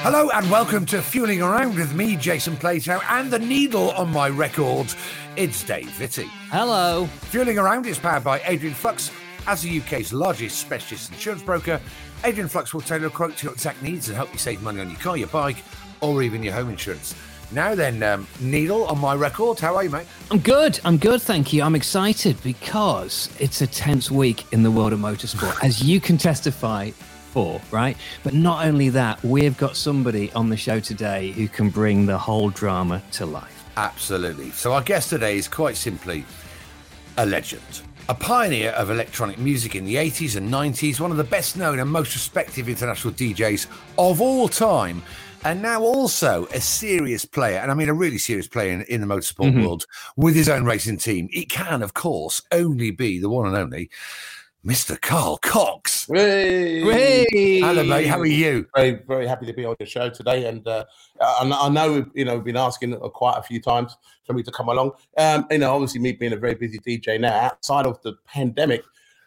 Hello and welcome to Fueling Around with me, Jason Plato, and the needle on my record. It's Dave Vitti. Hello. Fueling Around is powered by Adrian Flux. As the UK's largest specialist insurance broker, Adrian Flux will tailor a quote to your exact needs and help you save money on your car, your bike, or even your home insurance. Now then, needle on my record. How are you, mate? I'm good, thank you. I'm excited because it's a tense week in the world of motorsport, as you can testify for, right? But not only that, we've got somebody on the show today who can bring the whole drama to life. Absolutely. So our guest today is quite simply a legend. A pioneer of electronic music in the 80s and 90s, one of the best known and most respected international DJs of all time, and now also a serious player, and I mean a really serious player in the motorsport world, with his own racing team. It can, of course, only be the one and only Mr. Carl Cox. Hey. Hello, mate. How are you? Very, very happy to be on the show today. And I know, we've been asking quite a few times for me to come along. Obviously me being a very busy DJ now, outside of the pandemic,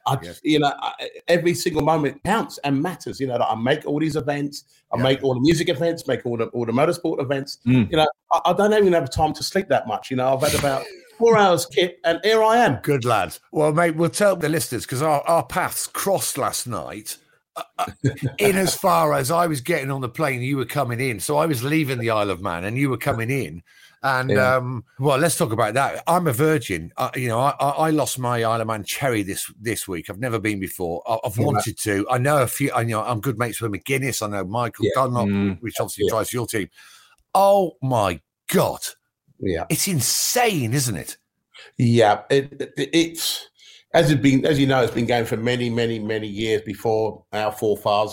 every single moment counts and matters. That I make all these events, I make all the music events, make all the motorsport events. I don't even have time to sleep that much. I've had about 4 hours kit, and here I am. Good lad. Well, mate, we'll tell the listeners, because our paths crossed last night, in as far as I was getting on the plane, you were coming in. So I was leaving the Isle of Man, and you were coming in. And, well, let's talk about that. I'm a virgin. I lost my Isle of Man cherry this week. I've never been before. I've wanted to. I know a few. I'm good mates with McGuinness. I know Michael Dunlop, which obviously drives your team. Oh, my God. Yeah, it's insane, isn't it? Yeah, it's as you know, it's been going for many, many, many years before our forefathers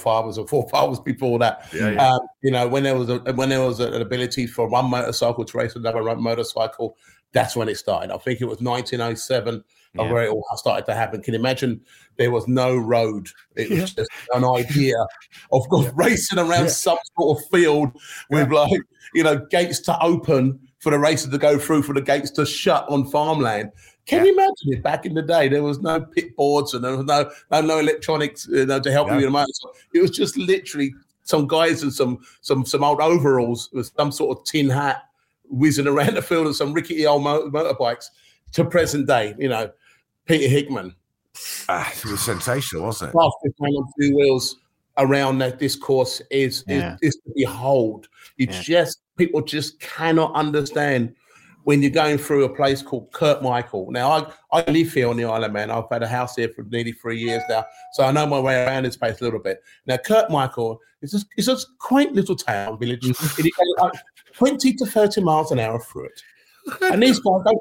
before that. When there was an ability for one motorcycle to race another motorcycle, that's when it started. I think it was 1907 where it all started to happen. Can you imagine? There was no road. It was just an idea of racing around some sort of field with gates to open for the races to go through, for the gates to shut on farmland. Can you imagine it? Back in the day, there was no pit boards and there was no electronics to help you with a motorcycle. It was just literally some guys in some old overalls with some sort of tin hat whizzing around the field of some rickety old motorbikes to present day. Peter Hickman. It was sensational, wasn't it? Fastest man on two wheels around that discourse is to behold. People just cannot understand when you're going through a place called Kirkmichael. Now, I live here on the Isle of Man. I've had a house here for nearly 3 years now, so I know my way around this place a little bit. Now, Kirkmichael is just a quaint little town, village. It goes 20 to 30 miles an hour through it. And these guys go,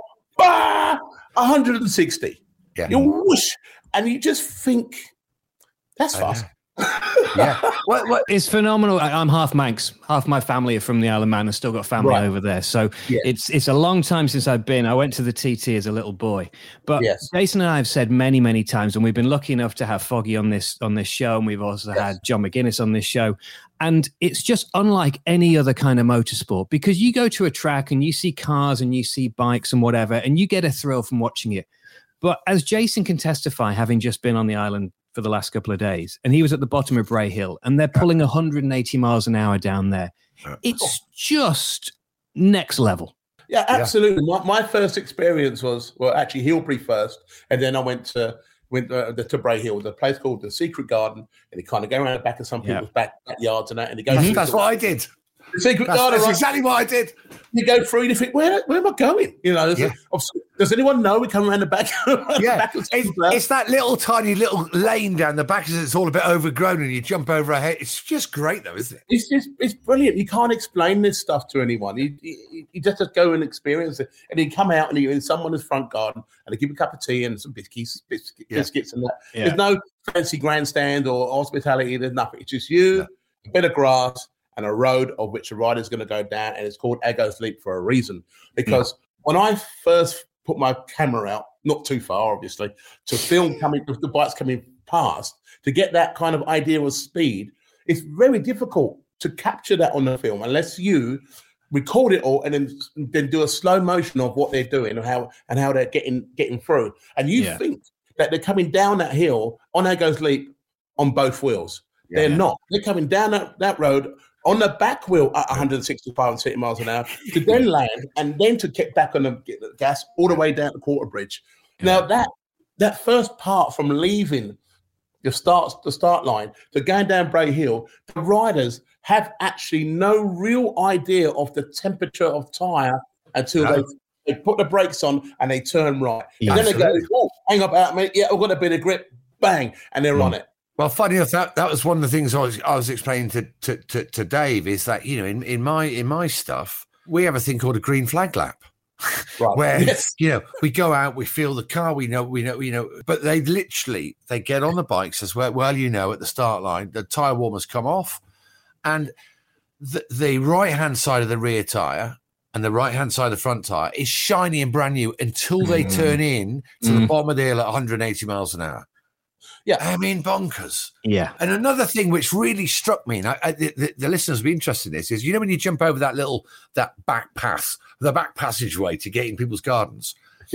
160. Yeah. You whoosh, and you just think, that's fast. What it's phenomenal. I'm half Manx. Half my family are from the Isle of Man. I've still got family over there. So it's a long time since I've been. I went to the TT as a little boy. But Jason and I have said many, many times, and we've been lucky enough to have Foggy on this show, and we've also had John McGuinness on this show. And it's just unlike any other kind of motorsport, because you go to a track and you see cars and you see bikes and whatever, and you get a thrill from watching it. But as Jason can testify, having just been on the island for the last couple of days, and he was at the bottom of Bray Hill, and they're pulling 180 miles an hour down there. It's just next level. Yeah, absolutely. My first experience was actually Hilbury first, and then I went to Bray Hill, the place called the Secret Garden, and you kind of go around the back of some people's backyards and that, and you go. That's what I did. The Secret Garden. That's exactly what I did. You go through and you think, where am I going? Does anyone know we come around the back? It's that little tiny little lane down the back, because it's all a bit overgrown, and you jump over a head. It's just great, though, isn't it? It's brilliant. You can't explain this stuff to anyone. You just go and experience it, and you come out and you're in someone's front garden, and they give you a cup of tea and some biscuits and that. Yeah. There's no fancy grandstand or hospitality. There's nothing. It's just you, a bit of grass, and a road of which the rider's going to go down, and it's called Aggo's Leap for a reason. Because when I first put my camera out, not too far, obviously, to film the bikes coming past, to get that kind of idea of speed, it's very difficult to capture that on the film unless you record it all and then do a slow motion of what they're doing and how they're getting through. And you think that they're coming down that hill on Aggo's Leap on both wheels. They're not. They're coming down that road on the back wheel at 165 and 70 miles an hour to then land and then to get back on the gas all the way down to Quarter Bridge. Now that first part from leaving the start line to going down Bray Hill, the riders have actually no real idea of the temperature of tyre until they put the brakes on and they turn right. Yeah, and then they go, oh, hang up out, mate. Yeah, I've got a bit of grip. Bang. And they're on it. Well, funny enough, that was one of the things I was explaining to Dave is that, you know, in my stuff, we have a thing called a green flag lap. Right. Where you know, we go out, we feel the car, we know, but they get on the bikes as well, you know, at the start line, the tyre warmers come off, and the right hand side of the rear tyre and the right hand side of the front tyre is shiny and brand new until they turn in to the bottom of the hill at 180 miles an hour. Yeah, I mean, bonkers. Yeah. And another thing which really struck me, and the listeners will be interested in this, is, you know, when you jump over that back path, the back passageway to get in people's gardens.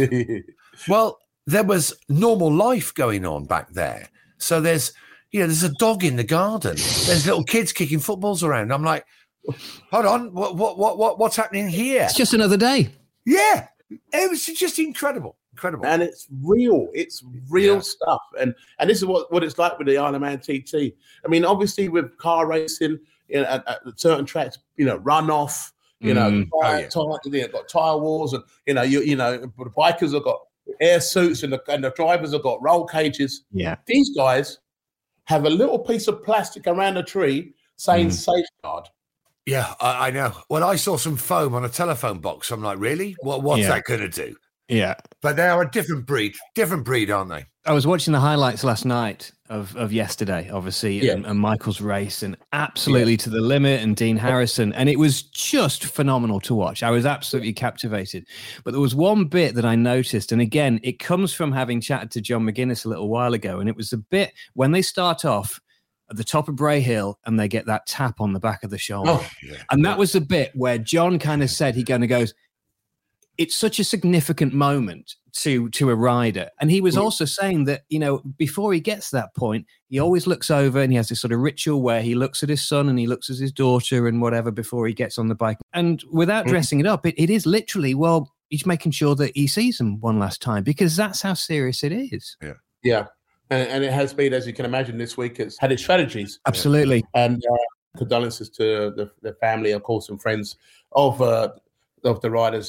Well, there was normal life going on back there. So there's a dog in the garden. There's little kids kicking footballs around. I'm like, hold on, what's happening here? It's just another day. Yeah, it was just incredible. And it's real stuff. And this is what it's like with the Isle of Man TT. I mean, obviously with car racing, you know, at certain tracks, you know, runoff, you know, got tire walls, and you know, the bikers have got air suits, and the drivers have got roll cages. Yeah, these guys have a little piece of plastic around the tree saying safeguard. Yeah, I know. When I saw some foam on a telephone box, I'm like, really? What's that going to do? Yeah. But they are a different breed, aren't they? I was watching the highlights last night of yesterday, obviously, and Michael's race, and absolutely to the limit, and Dean Harrison. And it was just phenomenal to watch. I was absolutely captivated. But there was one bit that I noticed. And again, it comes from having chatted to John McGuinness a little while ago. And it was the bit when they start off at the top of Bray Hill and they get that tap on the back of the shoulder. Oh, yeah. And that was the bit where John kind of said, he kind of goes, it's such a significant moment to a rider. And he was also saying that, you know, before he gets to that point, he always looks over and he has this sort of ritual where he looks at his son and he looks at his daughter and whatever before he gets on the bike. And without dressing it up, it is literally, well, he's making sure that he sees them one last time, because that's how serious it is. Yeah. Yeah. And it has been, as you can imagine, this week it's had its tragedies. Absolutely. And condolences to the family, of course, and friends of the riders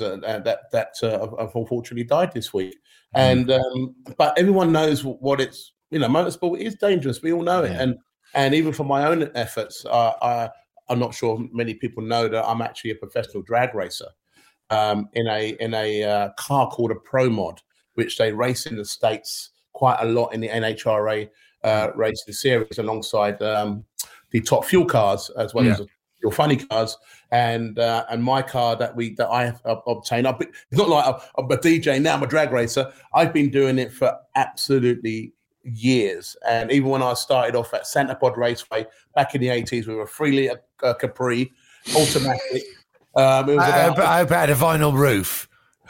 that unfortunately died this week. And but everyone knows what it's, you know, motorsport is dangerous. We all know it. And even for my own efforts, I'm not sure many people know that I'm actually a professional drag racer in a car called a Pro Mod, which they race in the States quite a lot in the NHRA racing series alongside the top fuel cars as well as your funny cars, and my car that I have obtained. It's not like I'm a DJ now, I'm a drag racer. I've been doing it for absolutely years. And even when I started off at Santa Pod Raceway back in the 80s with a 3-litre Capri automatic. I hope it had a vinyl roof.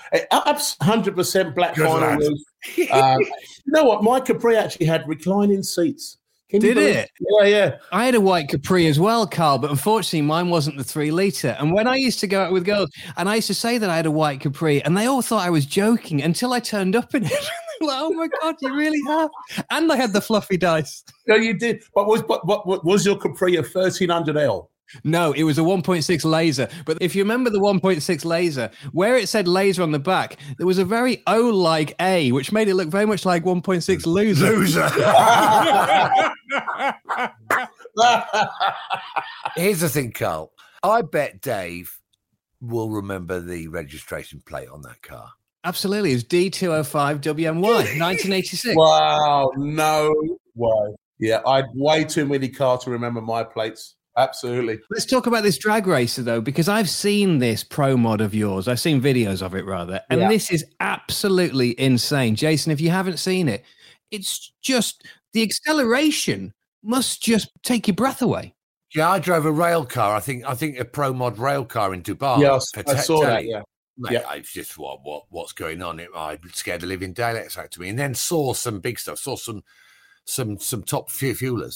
100% black vinyl roof. You know what? My Capri actually had reclining seats. Did it? Yeah. I had a white Capri as well, Carl, but unfortunately mine wasn't the 3-litre. And when I used to go out with girls, and I used to say that I had a white Capri, and they all thought I was joking until I turned up in it. Like, oh my God, you really have? And I had the fluffy dice. No, you did. But was your Capri a 1300L? No, it was a 1.6 laser. But if you remember the 1.6 laser, where it said laser on the back, there was a very O-like A, which made it look very much like 1.6 loser. Here's the thing, Carl. I bet Dave will remember the registration plate on that car. Absolutely. It's D205 WMY, 1986. Wow, no way. Yeah, I had way too many cars to remember my plates. Absolutely. Let's talk about this drag racer, though, because I've seen this Pro Mod of yours. I've seen videos of it, rather. And this is absolutely insane. Jason, if you haven't seen it, it's just the acceleration must just take your breath away. Yeah, I drove a rail car. I think a Pro Mod rail car in Dubai. Yes, I saw that, yeah. Mate, it's just what's going on. I scared the living daylights out to me. And then saw some big stuff, saw some top fuelers.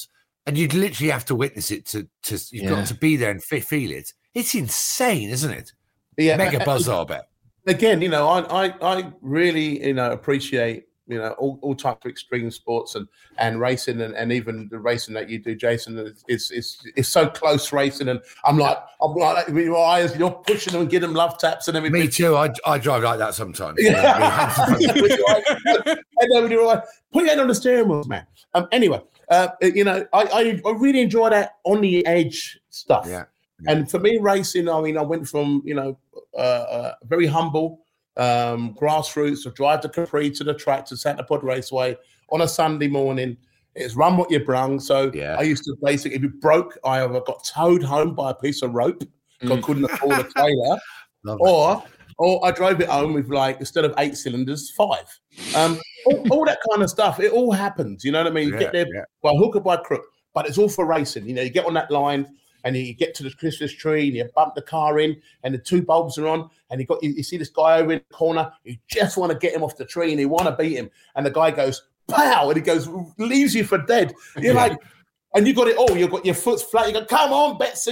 and you'd literally have to witness it to you've got to be there and feel it. It's insane, isn't it? Yeah, mega buzz, I bet. Again, I really, appreciate, all types of extreme sports and racing and even the racing that you do, Jason. It's so close racing, and I'm like with your eyes, you're pushing them and getting them love taps and everything. Me too. I drive like that sometimes. I know with your eyes. Put your hand on the steering wheel, man. Anyway, I really enjoy that on the edge stuff. Yeah. And for me, racing, I went from very humble. Grassroots, or drive to Capri to the track to Santa Pod Raceway on a Sunday morning. It's run what you brung. So I used to basically, if it broke, I either got towed home by a piece of rope because I couldn't afford a trailer, or I drove it home with, like, instead of 8 cylinders, 5. All that kind of stuff. It all happens. You know what I mean? You get there by hook or by crook, but it's all for racing. You get on that line. And you get to the Christmas tree and you bump the car in and the 2 bulbs are on and you see this guy over in the corner. You just want to get him off the tree and you want to beat him. And the guy goes, pow, and he goes, leaves you for dead. You're like, and you got it all. You've got your foot's flat. You go, come on, Betsy.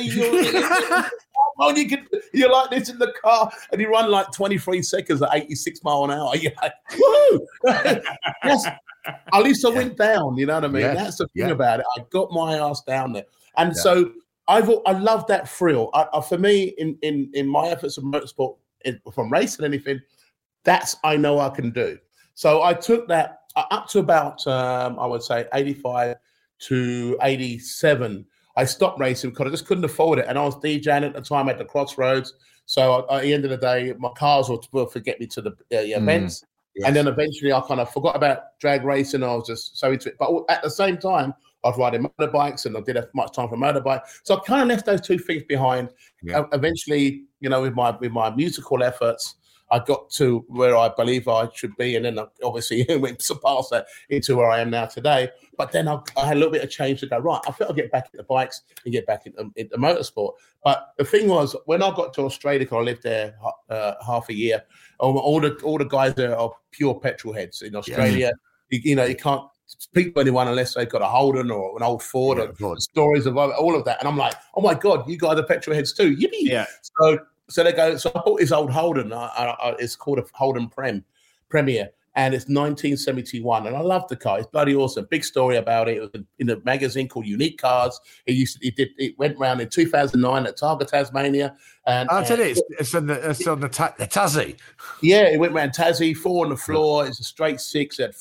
You're like this in the car and you run like 23 seconds at 86 mile an hour. You're like, woo! Yes. At least I went down, you know what I mean? That's the thing about it. I got my ass down there. And so I love that thrill. For me, in my efforts of motorsport, from racing anything, that's I know I can do. So I took that up to about I would say 85 to 87. I stopped racing because I just couldn't afford it, and I was DJing at the time at the Crossroads. So at the end of the day, my cars will forget me to the events, and then eventually I kind of forgot about drag racing. I was just so into it, but at the same time, I was riding motorbikes and I did have much time for motorbike. So I kind of left those 2 things behind. Eventually, with my musical efforts, I got to where I believe I should be. And then obviously went past that into where I am now today. But then I had a little bit of change to go, right, I feel I'll get back into bikes and get back into motorsport. But the thing was, when I got to Australia, because I lived there half a year, all the guys there are pure petrol heads in Australia. You can't speak to anyone unless they've got a Holden or an old Ford or stories of all of that. And I'm like, oh my God, you guys are petrol heads too. Yippee. Yeah. So they go, so I bought this old Holden. It's called a Holden Premier. And it's 1971. And I love the car. It's bloody awesome. Big story about it. It was in a magazine called Unique Cars. It went round in 2009 at Targa, Tasmania. And I'll tell you, it's on the Tassie. Yeah, it went round Tassie, 4 on the floor. It's a straight 6 at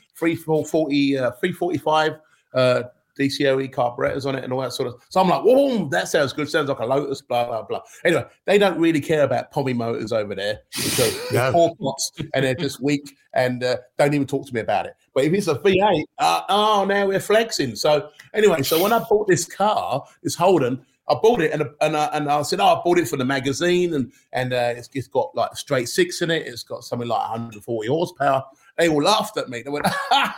345 DCOE carburetors on it and all that sort of. So I'm like, whoa, that sounds good. Sounds like a Lotus, blah, blah, blah. Anyway, they don't really care about Pommy motors over there because they're poor pots and they're just weak and don't even talk to me about it. But if it's a V8, now we're flexing. So anyway, so when I bought this car, this Holden, I bought it and I said, I bought it for the magazine and it's got like straight 6 in it. It's got something like 140 horsepower. They all laughed at me. They went,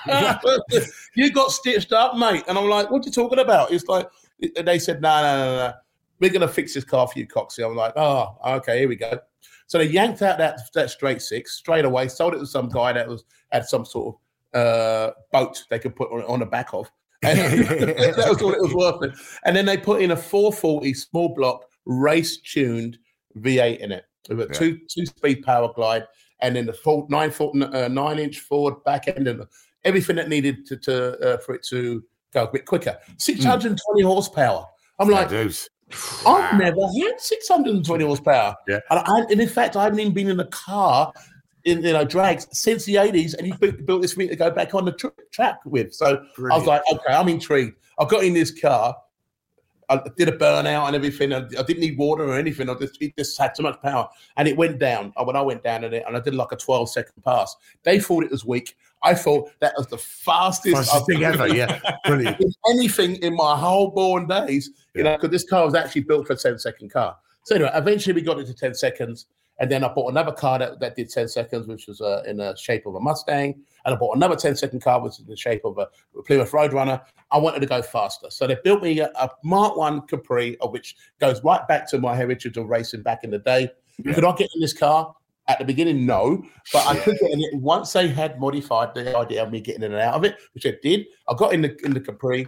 you got stitched up, mate. And I'm like, what are you talking about? It's like, they said, no. We're going to fix this car for you, Coxie. I'm like, oh, okay, here we go. So they yanked out that straight 6 straight away, sold it to some guy that had some sort of boat they could put on the back of. And that was all it was worth it. And then they put in a 440 small block race-tuned V8 in it with a two-speed power glide. And then the 9-inch forward back end and everything that needed for it to go a bit quicker. 620 horsepower. I'm like, I've never had 620 horsepower. Yeah. And in fact, I haven't even been in a car in drags since the 80s, and you built this thing to go back on the track with. So brilliant. I was like, okay, I'm intrigued. I got in this car. I did a burnout and everything. I didn't need water or anything. It just had so much power. And it went down. When I went down in it, and I did like a 12-second pass. They thought it was weak. I thought that was the fastest thing ever. Yeah, brilliant. Anything in my whole born days, because this car was actually built for a 10-second car. So anyway, eventually we got it to 10 seconds. And then I bought another car that did 10 seconds, which was in the shape of a Mustang. And I bought another 10-second car, which was in the shape of a Plymouth Roadrunner. I wanted to go faster. So they built me a Mark 1 Capri, which goes right back to my heritage of racing back in the day. Yeah. Could I get in this car? At the beginning, no. But I could get in it once they had modified the idea of me getting in and out of it, which I did. I got in the Capri.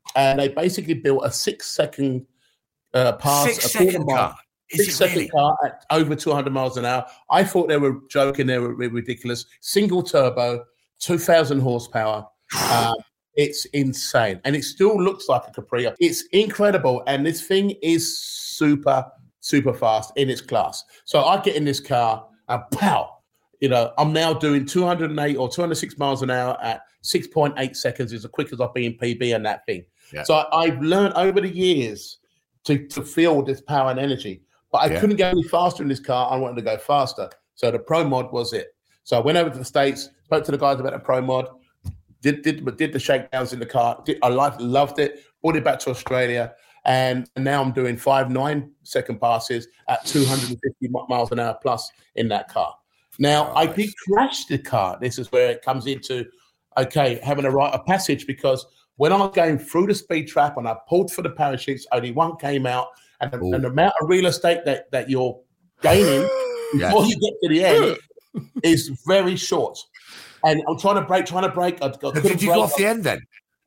and they basically built a 6-second pass, 6-second car. 6-second car at over 200 miles an hour. I thought they were joking. They were ridiculous. Single turbo, 2,000 horsepower. It's insane. And it still looks like a Capri. It's incredible. And this thing is super, super fast in its class. So I get in this car and pow, I'm now doing 208 or 206 miles an hour at 6.8 seconds, as quick as I've been PB and that thing. Yeah. So I've learned over the years to feel this power and energy. But I couldn't go any faster in this car. I wanted to go faster. So the Pro Mod was it. So I went over to the States, spoke to the guys about the Pro Mod, did the shakedowns in the car. I loved it, brought it back to Australia. And now I'm doing 5 9-second passes at 250 miles an hour plus in that car. Now, I did crash the car. This is where it comes into, having a rite of passage, because when I was going through the speed trap and I pulled for the parachutes, only one came out. And the amount of real estate that you're gaining before you get to the end is very short. And I'm trying to brake. Did you go off the end then?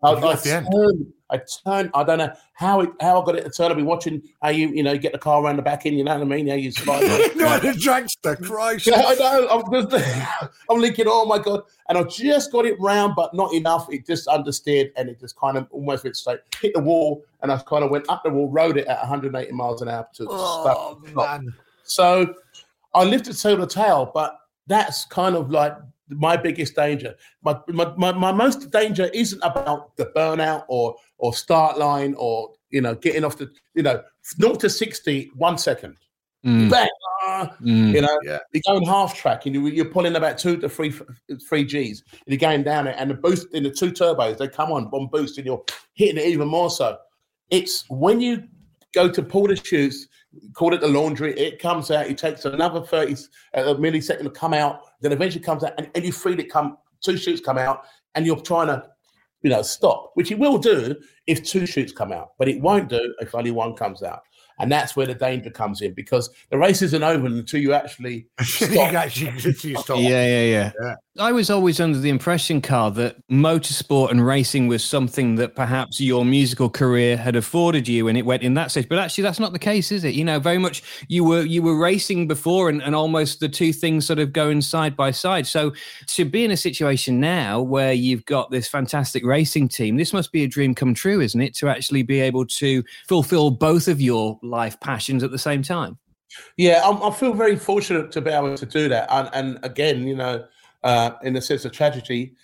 I turned. I don't know how I got it to turn. I've been watching how you get the car around the back end. You know what I mean? How you slide. No, the dragster, Christ. Yeah, I know. I'm thinking, oh my God. And I just got it round, but not enough. It just understeered and it just kind of almost went straight, hit the wall, and I kind of went up the wall, rode it at 180 miles an hour to stop. Man. So I lifted the tail, but that's kind of like my biggest danger. My most danger isn't about the burnout or start line or getting off the 0 to 60 1 second. Bang, you're going half track and you're pulling about 2 to 3 Gs and you're going down it, and the boost in the 2 turbos, they come on boost and you're hitting it even more so. It's when you go to pull the chutes, call it the laundry, it comes out, it takes another 30 millisecond to come out, then eventually comes out and you feel it 2 chutes come out and you're trying to stop, which it will do if 2 chutes come out, but it won't do if only 1 comes out. And that's where the danger comes in, because the race isn't over until you actually stop. Yeah. I was always under the impression, Carl, that motorsport and racing was something that perhaps your musical career had afforded you and it went in that stage. But actually, that's not the case, is it? Very much you were racing before and almost the two things sort of going side by side. So to be in a situation now where you've got this fantastic racing team, this must be a dream come true, isn't it? To actually be able to fulfill both of your life passions at the same time. Yeah, I feel very fortunate to be able to do that. And again, in the sense of tragedy,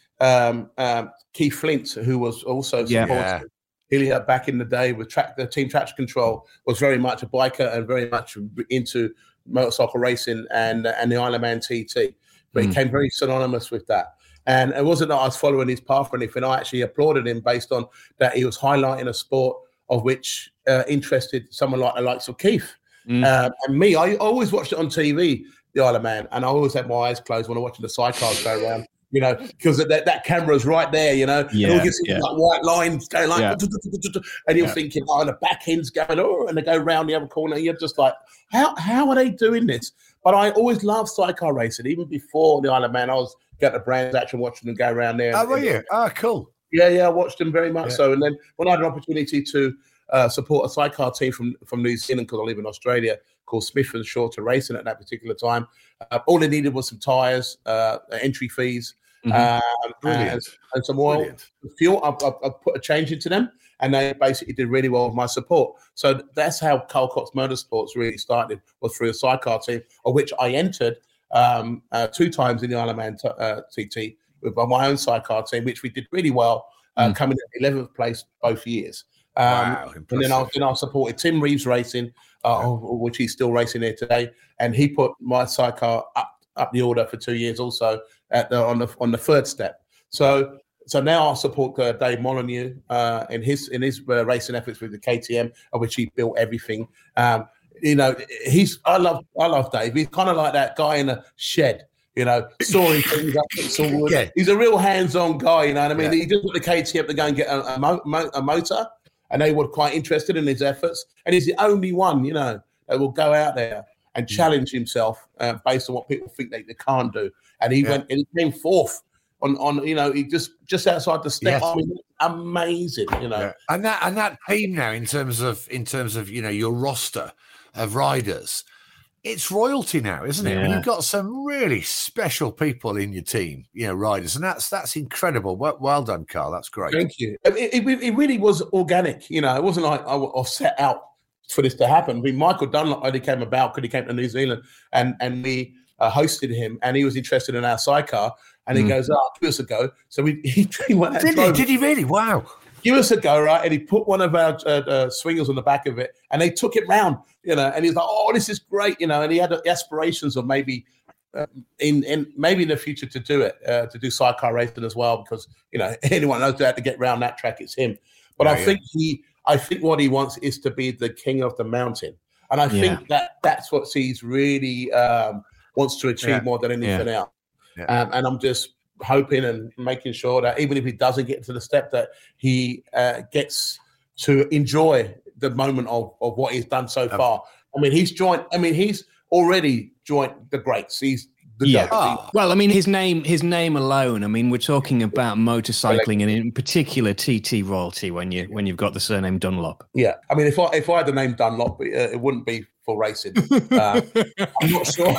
Keith Flint, who was also supporting Hillier back in the day with the Team Traction Control, was very much a biker and very much into motorcycle racing and the Isle of Man TT. But he came very synonymous with that. And it wasn't that I was following his path or anything. I actually applauded him based on that he was highlighting a sport of which interested someone like the likes of Keith. And me, I always watched it on TV, the Isle of Man, and I always had my eyes closed when I'm watching the sidecars go around, because that camera's right there, and all you see like white lines going like, and you're thinking, the back end's going, and they go round the other corner. You're just like, how are they doing this? But I always loved sidecar racing, even before the Isle of Man. I was getting the Brands Action, watching them go around there. Oh, were you? Oh, cool. Yeah, I watched them very much so. And then when I had an opportunity to support a sidecar team from New Zealand, because I live in Australia, called Smith and Shorter Racing at that particular time, all they needed was some tyres, entry fees, and some oil. Fuel. I put a change into them, and they basically did really well with my support. So that's how Carl Cox Motorsports really started, was through a sidecar team, of which I entered 2 times in the Isle of Man TT with my own sidecar team, which we did really well, coming at 11th place both years. Wow, and then I supported Tim Reeves Racing, which he's still racing here today, and he put my sidecar up the order for 2 years also on the third step. So now I support Dave Molyneux in his racing efforts with the KTM, of which he built everything. I love Dave. He's kind of like that guy in a shed. Sawing things up. He's a real hands-on guy, you know what I mean? He just got the KTM to go and get a motor, and they were quite interested in his efforts. And he's the only one, that will go out there and challenge himself based on what people think they can't do. And he went and he came fourth on he just outside the step. Yes. I mean, amazing, Yeah. And that team now, in terms of your roster of riders, it's royalty now, isn't it? Yeah. I mean, you've got some really special people in your team, riders, and that's incredible. Well done, Carl. That's great. Thank you. It really was organic. It wasn't like I was set out for this to happen. I mean, Michael Dunlop only came about because he came to New Zealand, and we hosted him, and he was interested in our sidecar, and he goes, give us a go. So he went out. Did he really? Wow. Give us a go, right? And he put one of our swingers on the back of it, and they took it round, and he's like, oh, this is great, and he had aspirations of maybe in the future to do it, to do sidecar racing as well, because, anyone knows how to get around that track, it's him. But I think what he wants is to be the king of the mountain. And I think that's what he's really wants to achieve more than anything else. Yeah. And I'm just hoping and making sure that even if he doesn't get to the step, that he gets to enjoy the moment of what he's done so far. I mean, he's already joined the greats. He's the GOAT. Well, I mean, his name alone. I mean, we're talking about motorcycling and in particular TT royalty when you've got the surname Dunlop. Yeah, I mean, if I had the name Dunlop, it wouldn't be for racing. I'm not sure.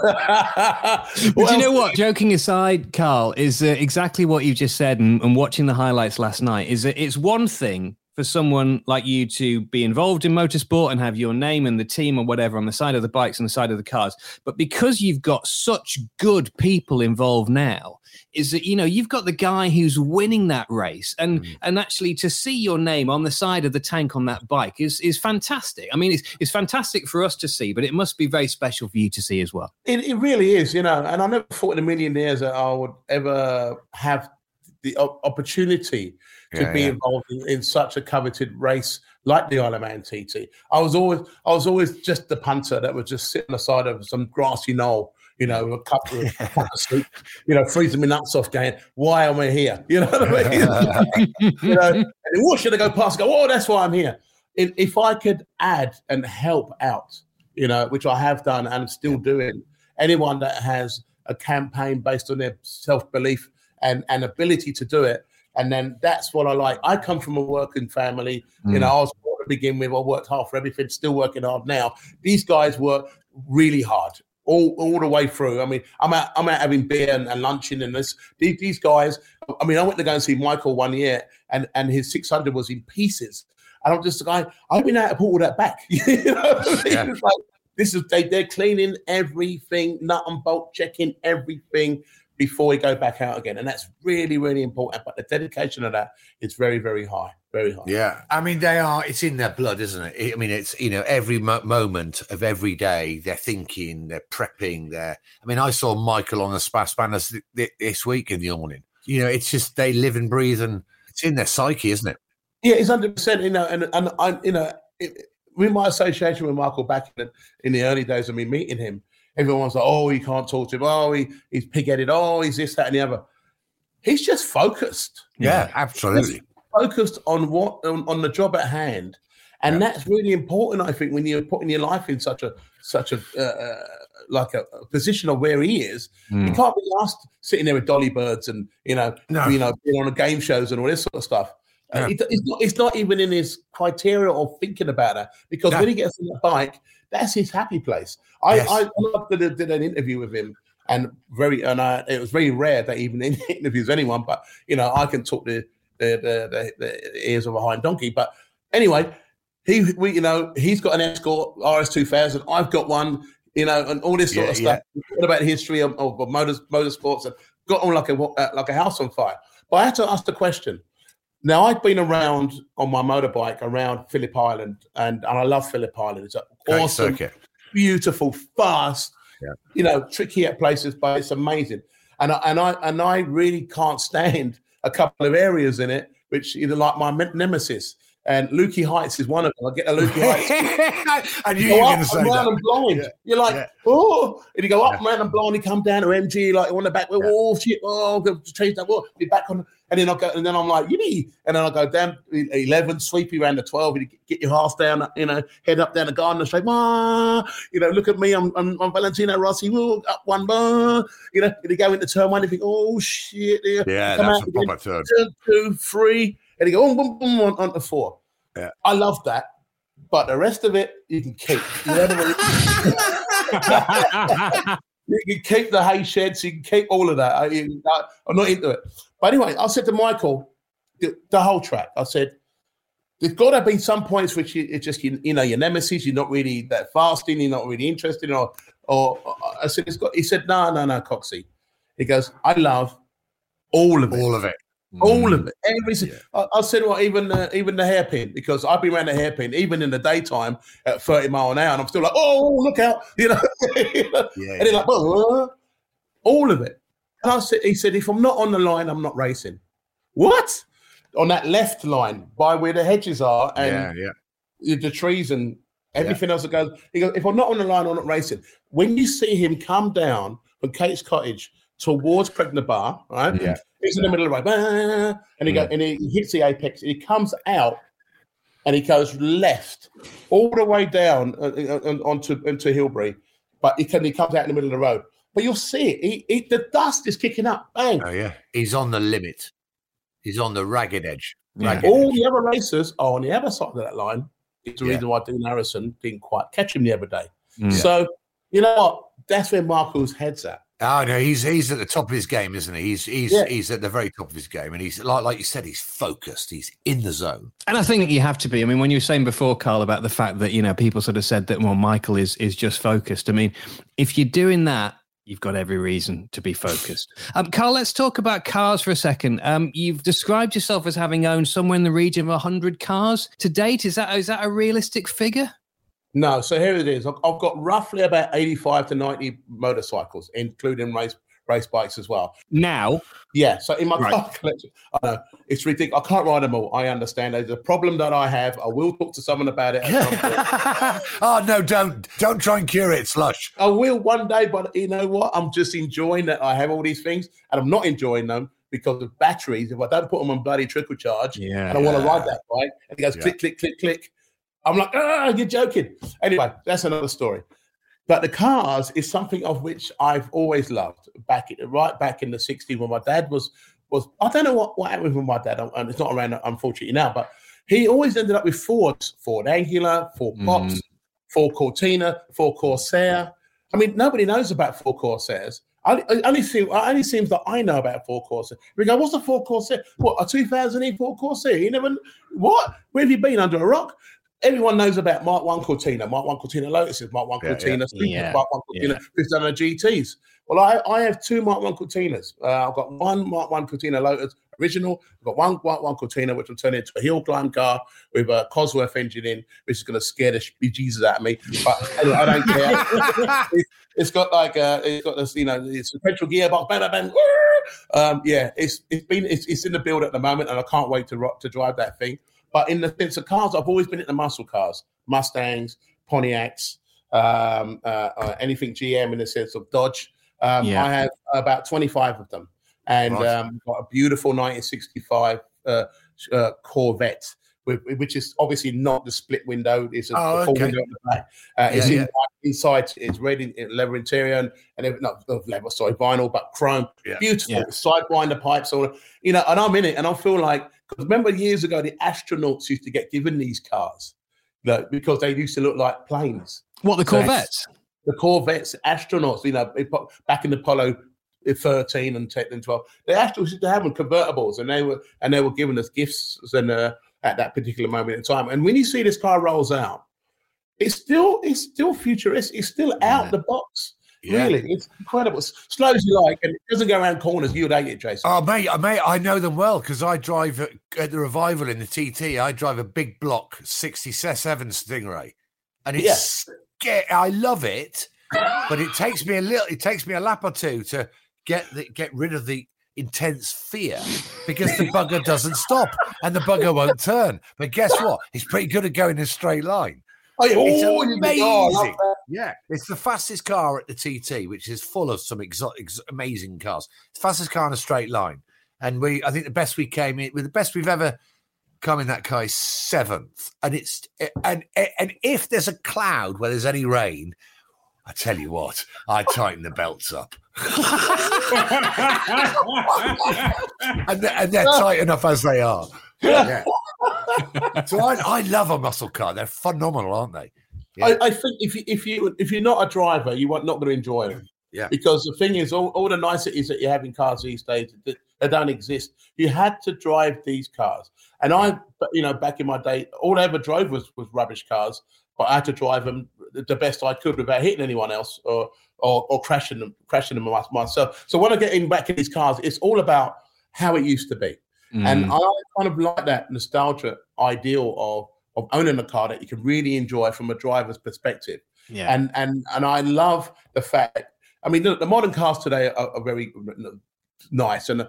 But you know what? Joking aside, Carl, is exactly what you just said, and watching the highlights last night, is that it's one thing for someone like you to be involved in motorsport and have your name and the team or whatever on the side of the bikes and the side of the cars. But because you've got such good people involved now, is that, you've got the guy who's winning that race, and actually to see your name on the side of the tank on that bike is fantastic. I mean, it's fantastic for us to see, but it must be very special for you to see as well. It really is, and I never thought in a million years that I would ever have the opportunity to be involved in such a coveted race like the Isle of Man TT. I was always just the punter that would just sit on the side of some grassy knoll, a couple of sleep, freezing my nuts off, going, why am I here? You know what I mean? And what should I go past? Go, oh, that's why I'm here. If I could add and help out, which I have done and still doing, anyone that has a campaign based on their self-belief and ability to do it. And then that's what I like. I come from a working family. I was poor to begin with. I worked hard for everything, still working hard now. These guys work really hard all the way through. I mean, I'm out having beer and lunching and this. These guys, I mean, I went to go and see Michael one year and his 600 was in pieces. And I'm just like, I've been able to put all that back. It's like, they're cleaning everything, nut and bolt, checking everything before we go back out again. And that's really, really important. But the dedication of that is very, very high, very high. Yeah. I mean, it's in their blood, isn't it? I mean, it's, every moment of every day, they're thinking, they're prepping, I saw Michael on the Spanners this week in the morning. It's just, they live and breathe, and it's in their psyche, isn't it? Yeah, it's 100%, and I'm, with my association with Michael back in the early days of me meeting him, everyone's like, oh, you can't talk to him. Oh, he's pig-headed. Oh, he's this, that, and the other. He's just focused. Yeah, absolutely. He's focused on on the job at hand, and that's really important. I think when you're putting your life in such a position of where he is, you can't be asked sitting there with dolly birds and being on the game shows and all this sort of stuff. Yeah. It's not even in his criteria of thinking about that, because when he gets on the bike, that's his happy place. I did an interview with him, and it was very rare that even interviews anyone, but I can talk the ears of a hind donkey. But anyway, he's got an Escort RS2000. I've got one, and all this sort of stuff. What about the history of motorsports? And got on like a house on fire. But I had to ask the question. Now, I've been around on my motorbike around Phillip Island, and I love Phillip Island. It's an awesome, circuit. Beautiful, fast, tricky at places, but it's amazing. And I really can't stand a couple of areas in it, which either like my nemesis. And Lukey Heights is one of them. I get a Lukey Heights. And you're going to say that. And blind. Yeah. You're like, oh. And you go up, man, and blind. You come down to MG, like on the back. Oh, shit. Oh, I'm going to change that. Be back on. And then I go, and then I'm like, Yippee. And then I go down 11, sweepy around the 12. And you get your horse down, head up down the garden and say, look at me. I'm Valentino Rossi. Up one bar. And you go into turn one and you think, oh, shit. Yeah, that's a proper turn. Turn 2, 3. And you go, boom, boom, boom, on to 4. Yeah. I love that. But the rest of it, you can keep. You can keep the hay sheds. You can keep all of that. I'm not into it. But anyway, I said to Michael, the whole track, I said, there's got to be some points which it's just, your nemesis, you're not really that fast in, you're not really interested in, or I said, he said, no, Coxie. He goes, I love all of it. All of it. All of it. I said, well, even the hairpin, because I've been around the hairpin, even in the daytime at 30 mile an hour, and I'm still like, oh, look out, And they're like, all of it. And he said, if I'm not on the line, I'm not racing. What? On that left line, by where the hedges are and the trees and everything else that goes. He goes, if I'm not on the line, I'm not racing. When you see him come down from Kate's Cottage towards Pregnant Bar, right? Yeah. He's in the middle of the road, and he hits the apex, and he comes out, and he goes left all the way down into Hilbury, but he comes out in the middle of the road. But you'll see it. The dust is kicking up. Bang! Oh yeah, he's on the limit. He's on the ragged edge. All the other racers are on the other side of that line. It's the reason why Dean Harrison didn't quite catch him the other day. So you know what? That's where Marco's head's at. Oh no, he's at the top of his game, isn't he? He's at the very top of his game, and he's like you said, he's focused, he's in the zone. And I think that you have to be. I mean, when you were saying before, Carl, about the fact that people sort of said that, well, Michael is just focused. I mean, if you're doing that, you've got every reason to be focused. Carl, let's talk about cars for a second. You've described yourself as having owned somewhere in the region of 100 cars to date. Is that a realistic figure? No, so here it is. I've got roughly about 85 to 90 motorcycles, including race bikes as well. Now? Yeah, so in my car collection, I know, it's ridiculous. I can't ride them all. I understand. There's a problem that I have. I will talk to someone about it at some point. Oh, no, don't try and cure it, Slush. I will one day, but you know what? I'm just enjoying that I have all these things, and I'm not enjoying them because of batteries. If I don't put them on bloody trickle charge, and I want to ride that bike, and it goes click, click, click, click. I'm like, you're joking. Anyway, that's another story. But the cars is something of which I've always loved. Right back in the 60s when my dad was I don't know what happened with my dad. And it's not around, unfortunately, now. But he always ended up with Fords. Ford Angular, Ford Pops, Ford Cortina, Ford Corsair. I mean, nobody knows about Ford Corsairs. It only seems that I know about Ford Corsair. We go, what's a Ford Corsair? What, a 2008 Ford Corsair? You never, what? Where have you been, under a rock? Everyone knows about Mark 1 Cortina, Mark 1 Cortina Lotuses, Mark 1 Cortina, Mark 1 Cortina, 500 GTs. Well, I have 2 Mark 1 Cortinas. I've got one Mark 1 Cortina Lotus original. I've got one Mark 1 Cortina, which will turn into a hill climb car with a Cosworth engine in, which is going to scare the bejesus out of me. But anyway, I don't care. It's got this, it's a petrol gearbox. Bang, bang, bang. It's in the build at the moment, and I can't wait to drive that thing. But in the sense of cars, I've always been into muscle cars, Mustangs, Pontiacs, anything GM in the sense of Dodge. I have about 25 of them. And got a beautiful 1965 Corvette, which is obviously not the split window. It's a full window at the back. It's inside. It's red in leather interior and not leather, sorry, vinyl, but chrome. Yeah. Beautiful. Sidewinder pipes, and I'm in it, and I feel like, because remember years ago the astronauts used to get given these cars, because they used to look like planes. What, the Corvettes? The Corvettes, astronauts. Back in the Apollo 13 and 10 and 12, they actually used to have them convertibles, and they were giving us gifts and at that particular moment in time. And when you see this car rolls out, it's still futuristic. It's still out the box. Yeah. Really, it's incredible. Slow as you like, and it doesn't go around corners. You'd hate it, Jason. Oh, mate, I know them well because I drive at the Revival in the TT. I drive a big block 67 Stingray, and it's I love it, but it takes me a lap or two to get rid of the intense fear because the bugger doesn't stop and the bugger won't turn. But guess what? It's pretty good at going in a straight line. It's amazing. Yeah, it's the fastest car at the TT, which is full of some amazing cars. It's the fastest car in a straight line. And I think the best we've ever come in that car is 7th. And if there's a cloud where there's any rain, I tell you what, I tighten the belts up. and they're tight enough as they are. Yeah. So I love a muscle car. They're phenomenal, aren't they? Yeah. I think if you're not a driver, you are not going to enjoy them. Yeah. Because the thing is, all the niceties that you have in cars these days that don't exist. You had to drive these cars, and back in my day, all I ever drove was rubbish cars. But I had to drive them the best I could without hitting anyone else or crashing them myself. So when I get back in these cars, it's all about how it used to be. And I kind of like that nostalgia ideal of owning a car that you can really enjoy from a driver's perspective. Yeah. And I love the fact, I mean, the modern cars today are very nice. And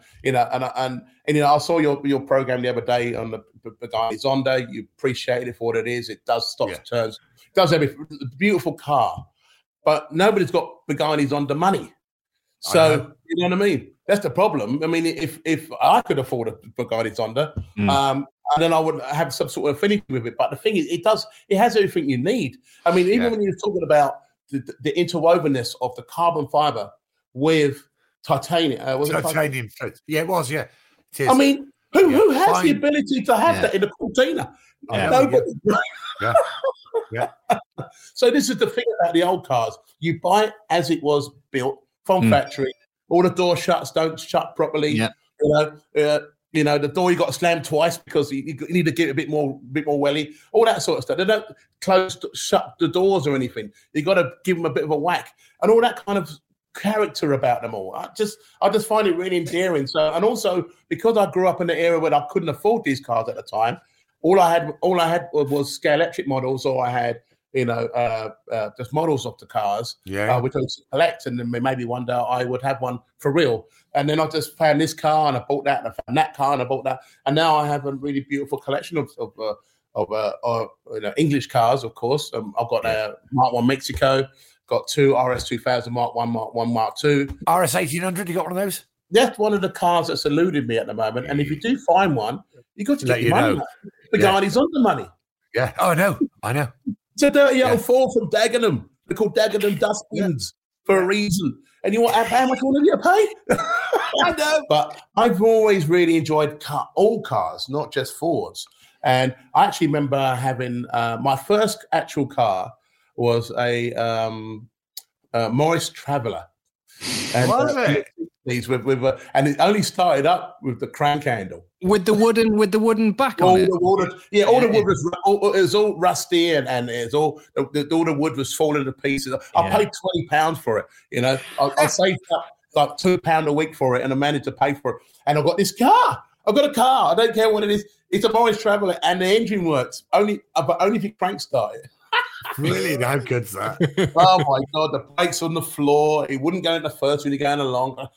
I saw your program the other day on the Bugatti Zonda. You appreciate it for what it is. It does stops, turns, does everything. Beautiful car. But nobody's got Bugatti Zonda money. So, you know what I mean? That's the problem. I mean, if I could afford a Bugatti Zonda, and then I would have some sort of affinity with it. But the thing is, it has everything you need. I mean, even when you're talking about the interwovenness of the carbon fiber with titanium. Titanium. Yeah, it was, yeah. It is. I mean, who has the ability to have that in a Cortina? Nobody. Yeah. So this is the thing about the old cars. You buy it as it was built from factory. All the door shuts don't shut properly. Yeah. The door you got to slam twice because you need to get a bit more welly. All that sort of stuff. They don't shut the doors or anything. You got to give them a bit of a whack and all that kind of character about them all. I just find it really endearing. So, and also because I grew up in the era when I couldn't afford these cars at the time, all I had was scale electric models, or I had just models of the cars, which I used to collect, and then maybe one day I would have one for real. And then I just found this car, and I bought that, and I found that car, and I bought that, and now I have a really beautiful collection of English cars. Of course, I've got a Mark 1 Mexico. Got 2 RS2000 Mark 1, Mark 1, Mark 2. RS1800, you got one of those? That's one of the cars that's eluded me at the moment. And if you do find one, you got to get your money. Bugatti's on the money. Yeah. Oh, I know. It's a dirty old Ford from Dagenham. They're called Dagenham dustbins for a reason. And you want how much will you pay? I know. But I've always really enjoyed all cars, not just Fords. And I actually remember having my first actual car was a Morris Traveller. And, was it? And it only started up with the crank handle. With the wooden back on it? All the wood was all rusty and it's all the wood was falling to pieces. I paid £20 for it. I saved up like £2 a week for it and I managed to pay for it. And I've got this car. I've got a car. I don't care what it is. It's a Morris Traveller and the engine works. Only if you crank start it. Really? How good's that? Oh my God, the brakes on the floor. It wouldn't go in the first when you're going along.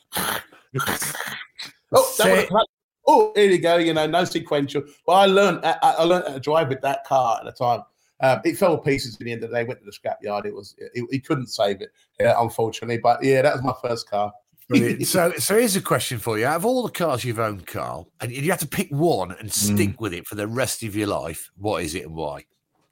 Here you go, no sequential. But I learned how to drive with that car at the time. It fell to pieces at the end of the day, went to the scrapyard. He couldn't save it, unfortunately. But yeah, that was my first car. So here's a question for you. Out of all the cars you've owned, Carl, and you have to pick one and stick with it for the rest of your life, what is it and why?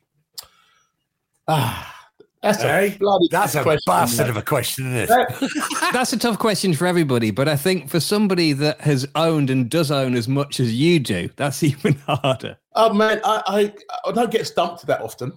That's a bastard of a question, isn't it? That's a tough question for everybody, but I think for somebody that has owned and does own as much as you do, that's even harder. Oh man, I don't get stumped that often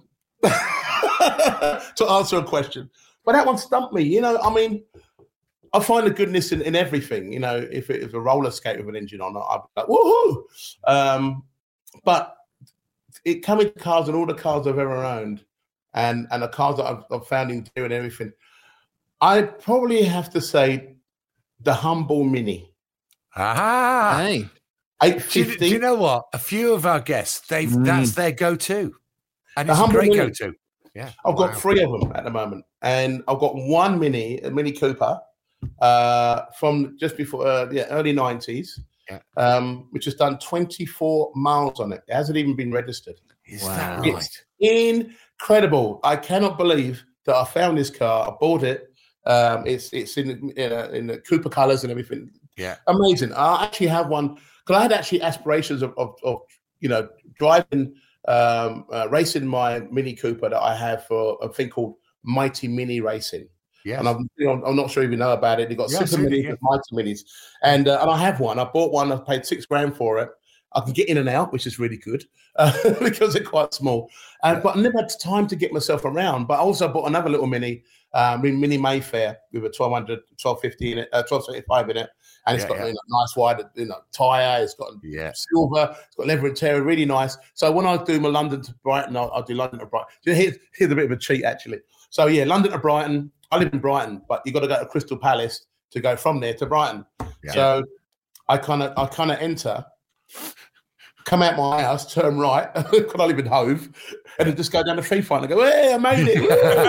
to answer a question, but that one stumped me. I mean, I find the goodness in everything. If it's a roller skate with an engine on it, I'd be like, woohoo! But it coming to cars and all the cars I've ever owned. And the cars that I've found in here and everything, I probably have to say the Humble Mini. Hey. 850. Do you know what? A few of our guests, that's their go-to. And it's a great Mini. Go-to. Yeah. I've got 3 of them at the moment. And I've got one Mini, a Mini Cooper, from just before early 90s, which has done 24 miles on it. It hasn't even been registered. Is that right? It's incredible. I cannot believe that I found this car. I bought it. It's in the Cooper colors and everything. Yeah, amazing. I actually have one because I had actually aspirations of driving, racing my Mini Cooper that I have for a thing called Mighty Mini Racing. Yeah, and I'm not sure if you know about it. They've got Super Minis and Mighty Minis, and I have one. I bought one. I paid $6,000 for it. I can get in and out, which is really good because they're quite small. But I never had time to get myself around. But I also bought another little Mini Mayfair with a 1250 in it, 1275 in it, and it's got nice wide tyre. It's got silver. It's got leather interior, really nice. So when I do my London to Brighton, I'll do London to Brighton. Here's a bit of a cheat actually. So London to Brighton. I live in Brighton, but you got to go to Crystal Palace to go from there to Brighton. Yeah. So I kind of enter. Come out my house, turn right, because I live in Hove, and then just go down the free front and go, hey, I made it.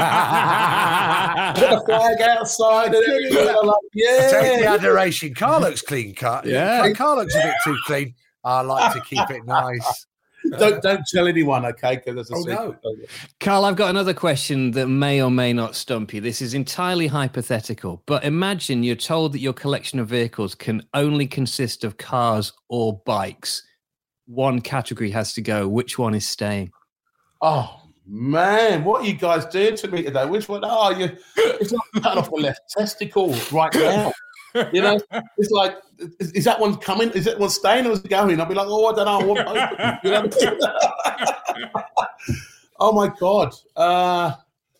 Put a flag outside and everything. Like, I take the adoration. Car looks clean cut. Yeah. Car looks a bit too clean. I like to keep it nice. Don't tell anyone, okay? Because there's a secret. No. Carl, I've got another question that may or may not stump you. This is entirely hypothetical, but imagine you're told that your collection of vehicles can only consist of cars or bikes. One category has to go. Which one is staying? Oh, man, what are you guys doing to me today? Which one are you? It's like cutting off the left testicle right now. It's like, is that one coming? Is that one staying or is it going? I'll be like, oh, I don't know. Oh, my God. I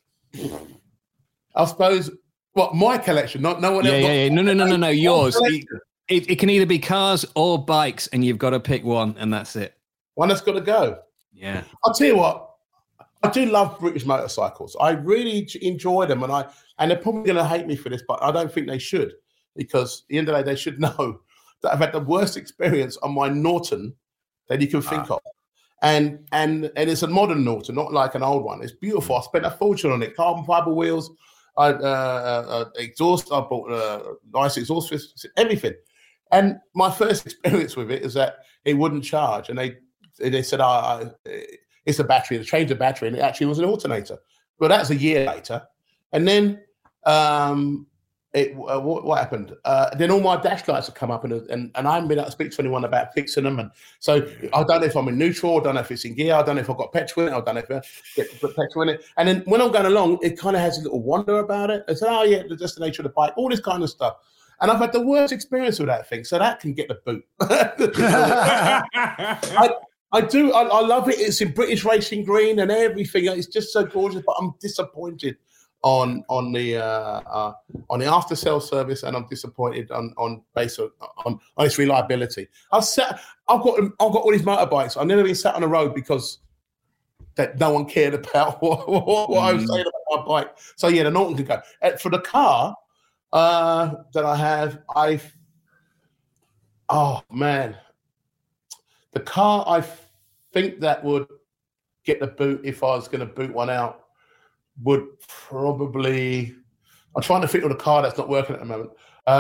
suppose, my collection, no one else. Yeah. No. Yours. It can either be cars or bikes, and you've got to pick one, and that's it. One that's got to go. Yeah. I'll tell you what. I do love British motorcycles. I really enjoy them, and they're probably going to hate me for this, but I don't think they should, because at the end of the day, they should know that I've had the worst experience on my Norton that you can think of. And it's a modern Norton, not like an old one. It's beautiful. I spent a fortune on it. Carbon fiber wheels, exhaust. I bought nice exhaust systems, everything. And my first experience with it is that it wouldn't charge, and they said, it's a battery. They changed the battery, and it actually was an alternator. But that was a year later. And then what happened? Then all my dash lights have come up, and I haven't been able to speak to anyone about fixing them. And so I don't know if I'm in neutral, I don't know if it's in gear, I don't know if I've got petrol in it, I don't know if I get to put petrol in it. And then when I'm going along, it kind of has a little wonder about it. I said, oh, yeah, the destination of the bike, all this kind of stuff. And I've had the worst experience with that thing, so that can get the boot. I do. I love it. It's in British Racing Green and everything. It's just so gorgeous, but I'm disappointed on the after sales service, and I'm disappointed on its reliability. I've got all these motorbikes. I've never been sat on the road because that no one cared about what I was saying about my bike. So yeah, the Norton can go. For the car that I have, the car I think that would get the boot if I was going to boot one out would probably. I'm trying to think of the car that's not working at the moment.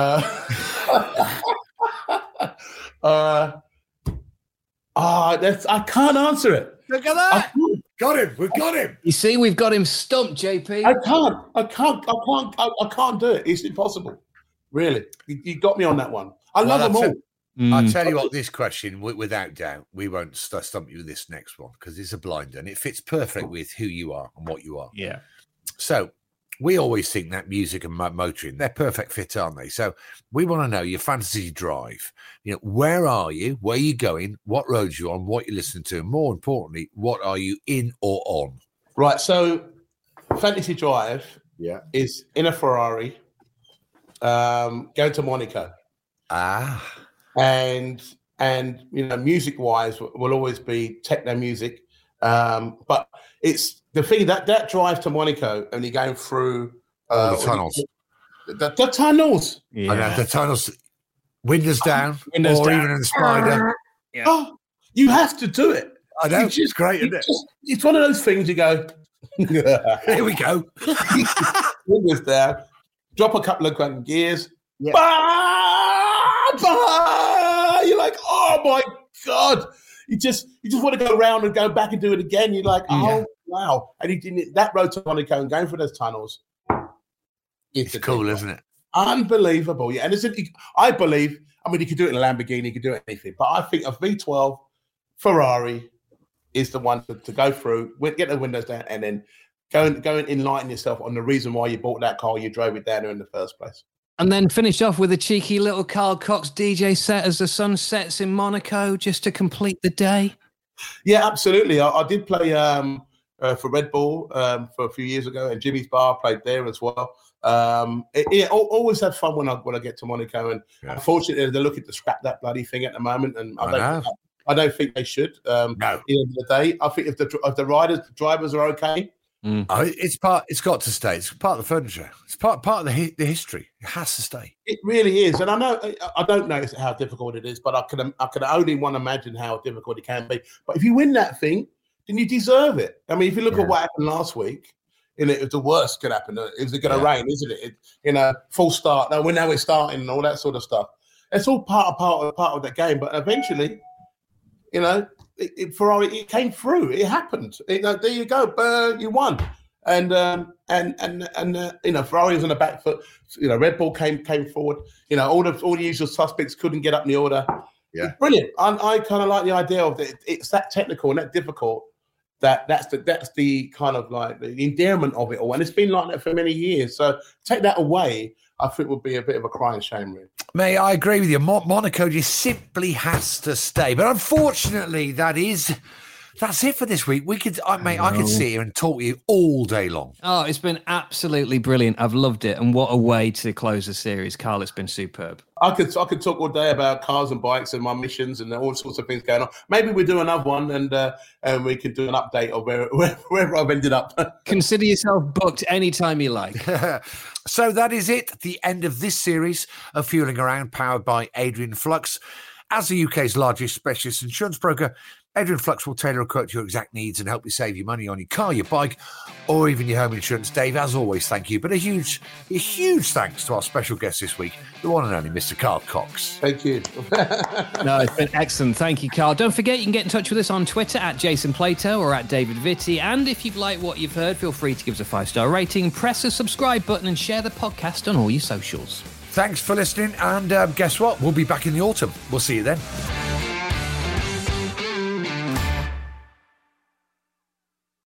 I can't answer it. Look at that. Got him. We've got him. You see, we've got him stumped, JP. I can't do it. It's impossible. Really. You got me on that one. I love them all. I'll tell you what, this question, without doubt, we won't stump you with this next one because it's a blinder and it fits perfect with who you are and what you are. Yeah. So we always think that music and motoring, they're perfect fit, aren't they? So we want to know your fantasy drive. Where are you? Where are you going? What roads you're on? What you listen to? And more importantly, what are you in or on? Right. So fantasy drive is in a Ferrari, going to Monaco. And music wise will always be techno music. But it's the thing that drive to Monaco and you're going through the tunnels. The tunnels. Yeah. I know, the tunnels, windows down, even in the Spider. Yeah. Oh, you have to do it. I know. It's great, isn't it? It's one of those things you go, here we go. Windows down, drop a couple of gears, Yeah. Bah! Bah! You're like, oh my God. You just want to go around and go back and do it again. You're like, oh, wow. And he didn't, that road to Monaco and going through those tunnels. It's cool, isn't it? Unbelievable. Yeah. And I believe, I mean, he could do it in a Lamborghini, he could do it in anything. But I think a V12 Ferrari is the one to go through, get the windows down, and then go and enlighten yourself on the reason why you bought that car, you drove it down there in the first place. And then finish off with a cheeky little Carl Cox DJ set as the sun sets in Monaco, just to complete the day. Yeah, absolutely. I did play for Red Bull for a few years ago, and Jimmy's Bar played there as well. Always have fun when I get to Monaco, and unfortunately they're looking to scrap that bloody thing at the moment, and I don't think they should. No. At the end of the day, I think if the drivers are okay. It's got to stay. It's part of the furniture. It's part of the history. It has to stay. It really is. And I don't know how difficult it is, but I can only imagine how difficult it can be. But if you win that thing, then you deserve it. I mean, if you look at what happened last week, if the worst could happen, is it going to rain? Isn't it? Full start. Now we're starting and all that sort of stuff. It's all part of the game. But eventually, Ferrari, it came through. It happened. There you go. You won. And Ferrari was on the back foot. Red Bull came forward. All the usual suspects couldn't get up in the order. Yeah, it's brilliant. I kind of like the idea of it. It's that technical and that difficult. That's the kind of like the endearment of it all, and it's been like that for many years. So take that away, I think would be a bit of a crying shame, really. Mate, I agree with you. Monaco just simply has to stay. But unfortunately, that's it for this week. I could sit here and talk to you all day long. Oh, it's been absolutely brilliant. I've loved it. And what a way to close the series. Carl, it's been superb. I could talk all day about cars and bikes and my missions and all sorts of things going on. Maybe we'll do another one and we could do an update of where I've ended up. Consider yourself booked anytime you like. So that is it. The end of this series of Fueling Around, powered by Adrian Flux. As the UK's largest specialist insurance broker, Adrian Flux will tailor a quote to your exact needs and help you save you money on your car, your bike, or even your home insurance. Dave, as always, thank you. But a huge thanks to our special guest this week, the one and only Mr. Carl Cox. Thank you. No, it's been excellent. Thank you, Carl. Don't forget, you can get in touch with us on Twitter at Jason Plato or at David Vitti. And if you've liked what you've heard, feel free to give us a 5-star rating, press the subscribe button, and share the podcast on all your socials. Thanks for listening. And guess what? We'll be back in the autumn. We'll see you then.